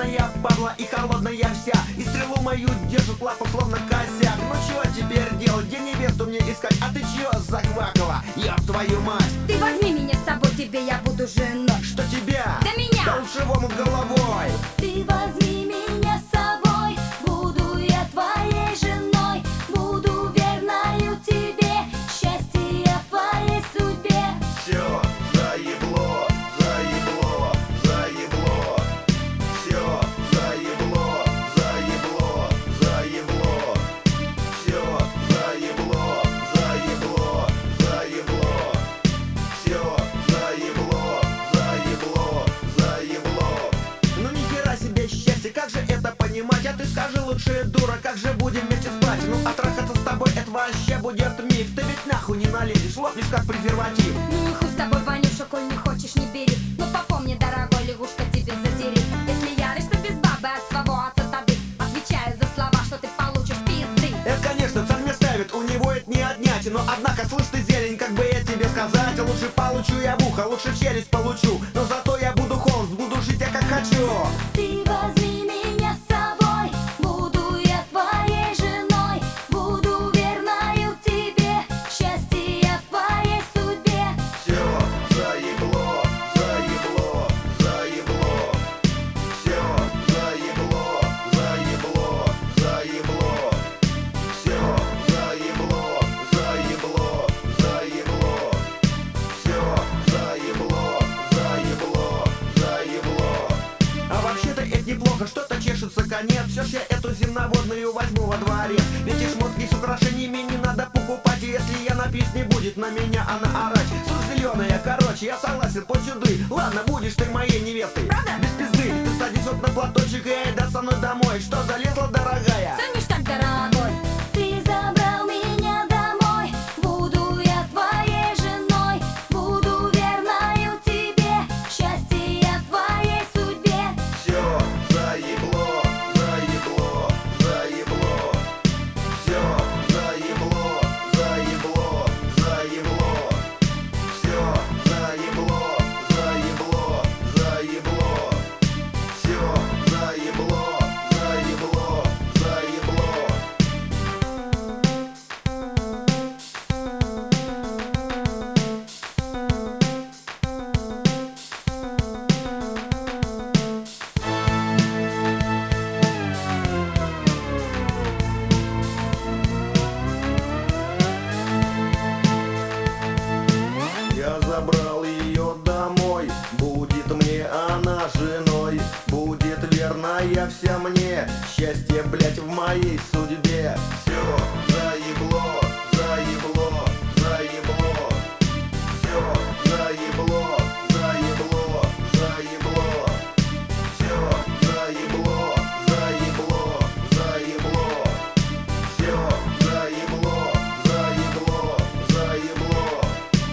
Холодная падла и холодная вся, и стрелу мою держит лапа словно косяк. Ну чё теперь делать, где невесту мне искать? А ты чё заквакала, ёб твою мать? Ты возьми меня с собой, тебе я буду женой. Что тебя? Да меня! Да лучше в омут головой. Ты возьми меня с собой, буду я твоей женой, буду верною тебе, счастье в твоей судьбе. Всё заебло, заебло, заебло. Всё заебло, заебло, заебло. Всё заебло, заебло, заебло. Всё заебло, заебло, заебло. Ну нихера себе счастье, как же это понимать? А ты скажи лучше, дура, как же будем вместе спать? Ну а трахаться с тобой это вообще будет миф. Ты ведь нахуй не налезешь, лопнешь как презерватив. Ну и хуй с тобой, Ванюша, коль не хочешь, не бери. Но попомни, дорогой, лягушка тебе задери. Если яришься без бабы от своего отца тады, отвечаю за слова, что ты получишь пизды. Это, конечно, царь мне ставит, у него это не отнять. Но однако, слышь ты, зелень, как бы я тебе сказать, лучше получу я в ухо, лучше в челюсть получу. Но зато я буду Холмс, буду жить я как хочу. Ты возьми меня с собой, буду я твоей женой, буду верною тебе, счастье в твоей судьбе. Всё заебло, заебло, заебло. Всё заебло, заебло, заебло. Всё заебло, заебло, заебло. Всё заебло, заебло, заебло. А вообще-то это неплохо, что-то чешется конец. Все ж я эту земноводную возьму во дворец. Ведь и шмотки с украшениями не надо покупать. И если я напись, не будет на меня она орать. Суть зеленая, короче, я согласен, под сюды. Ладно, будешь ты моей невестой. Правда? Без пизды, ты садись вот на платочек и айда со мной домой. Что залезла, дорогая? Всё ништяк, дорогой. Ты забрал меня домой, буду я твоей женой, буду верною тебе, счастье в твоей судьбе. Всё заебло, заебло, заебло. Всё заебло, заебло, заебло. Всё заебло, заебло, заебло. Всё заебло, заебло, заебло. Я забрал ее домой, будет мне она женой, будет верная вся мне, счастье, блять, в моей судьбе. Все заебло, заебло, заебло. Все заебло, заебло, заебло. Все заебло, заебло, заебло. Все заебло, заебло, заебло.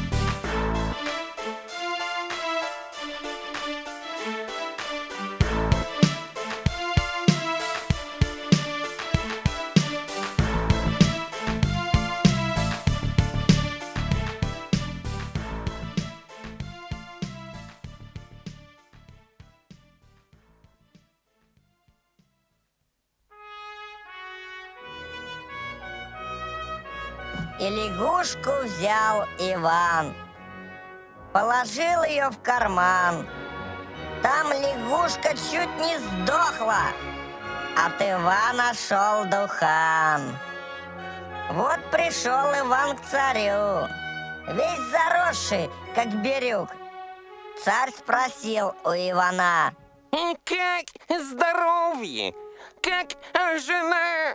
И лягушку взял Иван, положил ее в карман. Там лягушка чуть не сдохла, от Ивана шел духан. Вот пришел Иван к царю, весь заросший, как бирюк. Царь спросил у Ивана: Как здоровье? Как жена?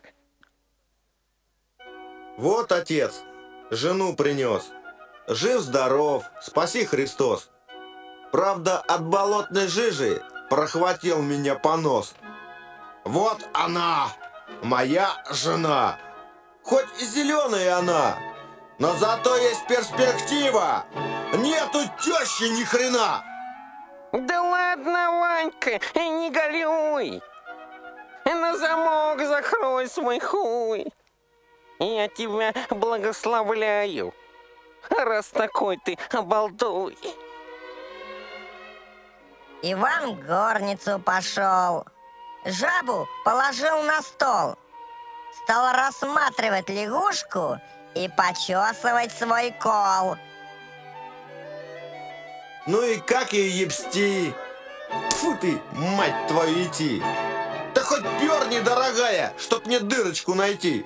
Вот отец, жену принес. Жив-здоров, спаси Христос. Правда, от болотной жижи прохватил меня понос. Вот она, моя жена. Хоть и зеленая она, но зато есть перспектива. Нету тещи ни хрена. Да ладно, Ванька, не горюй. На замок закрой свой хуй. Я тебя благословляю, раз такой ты обалдуй. Иван в горницу пошел, Жабу положил на стол, стал рассматривать лягушку и почесывать свой кол. Ну и как ее ебсти? Тьфу ты, мать твою, идти! Да хоть перни, дорогая, чтоб мне дырочку найти.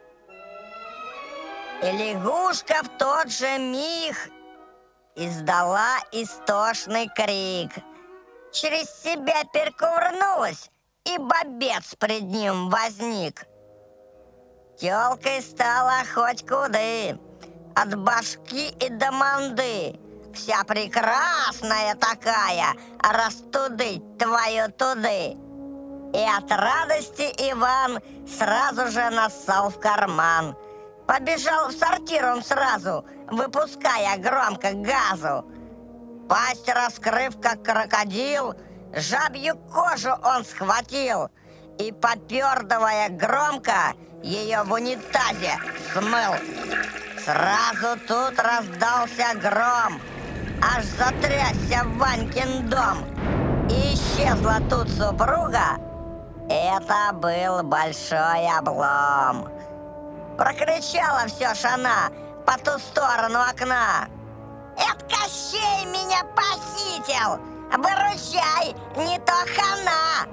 И лягушка в тот же миг издала истошный крик. Через себя перекувырнулась, и бобец пред ним возник. Тёлкой стала хоть куды, от башки и до манды. Вся прекрасная такая, растудыть твою туды. И от радости Иван сразу же нассал в карман. Побежал в сортир он сразу, выпуская громко газу. Пасть раскрыв, как крокодил, жабью кожу он схватил и, попердывая громко, ее в унитазе смыл. Сразу тут раздался гром, аж затрясся Ванькин дом. И исчезла тут супруга. Это был большой облом. Прокричала все ж она по ту сторону окна: «Это Кощей меня похитил! Выручай, не то хана!»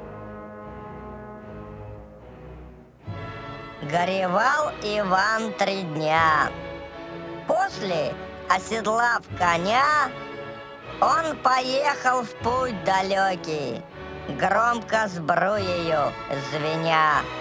Горевал Иван 3 дня. После, оседлав коня, он поехал в путь далекий, громко сбруею звеня.